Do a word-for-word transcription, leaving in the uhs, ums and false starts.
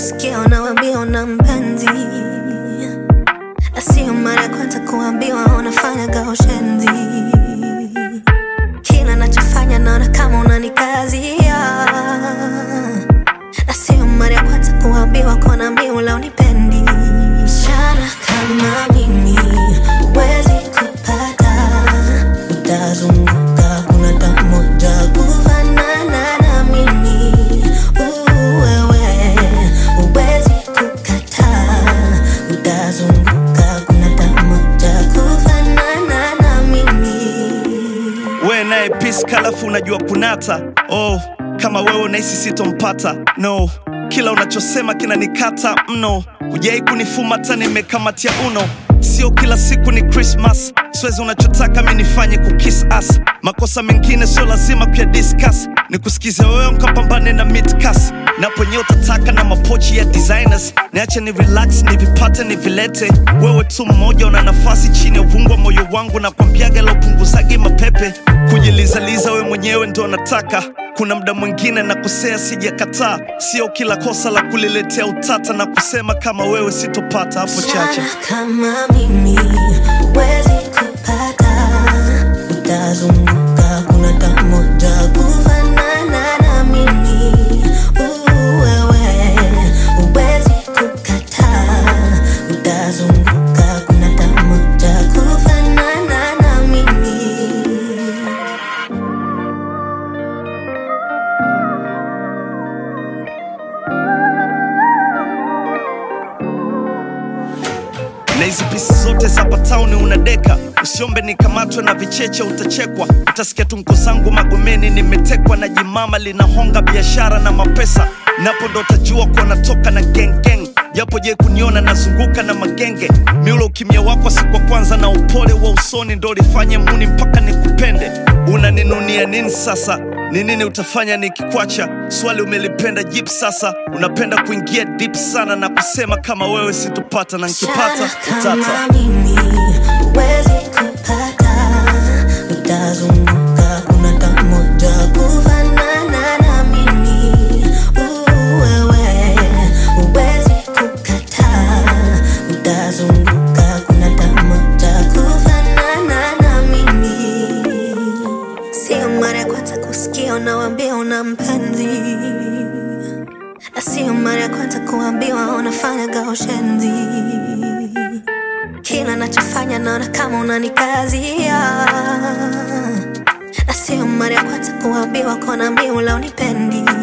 kusikia unawaambia una mpenzi, na sio mara ya kwanza kuambiwa unafanya gaushenzi. Kila nachofanya naona kama unanikazia, na sio mara ya kwanza kuambiwa kona miula unipendi. Msichana kama mimi huwezi kupata, utazunguka kuna tamoja kufanana na mimi. Uwewe huwezi kukataa, utazunguka kuna tamoja kufanana na mimi. We nae peace kalafu unajua kunata. Oh, kama wewe unahisi sitompata. No, kila unachosema kinanikata mno. Hujai kunifumata nimekamatia uno. Sio kila siku ni Christmas, siwezi unachotaka mimi nifanye kukiss us. Makosa mengine sio lazima kuya discuss, nikusikize wewe mkapambane na midcast. Napo nyewe utataka na mapochi ya designers, niache ni relax ni vipate ni vilete. Wewe tu mmoja una nafasi chini ya uvungu wa moyo wangu, na kwambiaga la upunguzagi mapepe. Kujilizaliza we mwenyewe ndo nataka, kuna mda mwingine na kusea sijakataa. Sio kila kosa la kuliletea utata, na kusema kama wewe sitopata hapo chache. Kama mimi huwezi kupata, utazunguka kuna tamoja kufanana na mimi. Uwewe huwezi kukataa, utazunguka kuna tamoja kufanana na mimi. Na hizi pisi zote za patauni unadeka, usiombe nikamatwe na vicheche utachekwa. Utasikia tunko zangu magomeni nimetekwa, na jimama linahonga biashara na mapesa. Napo ndo utajua kwa natoka na gang gang, japo je kuniona nazunguka na magenge. Miulo ukimya wako siku kwanza na upole wa usoni ndo lifanye muni mpaka nikupende. Unaninunia nini sasa? Ni nini utafanya nikikwacha? Swali umelipenda jeep sasa, unapenda kuingia deep sana na kusema kama wewe sitopata, na nikipata utata. Kama mimi huwezi kupata, utazunguka kuna tamoja kufanana na mimi. Uwewe huwezi kukataa, utazunguka kuna tamoja kufanana na mimi. Sio mara ya kwanza kusikia unawaambia una mpenzi, na sio mara ya kwanza kuambiwa unafanya gaushenzi. Kila nachofanya naona kama unanikazia, na sio mara ya kwanza kuambiwa kona miula unipendi.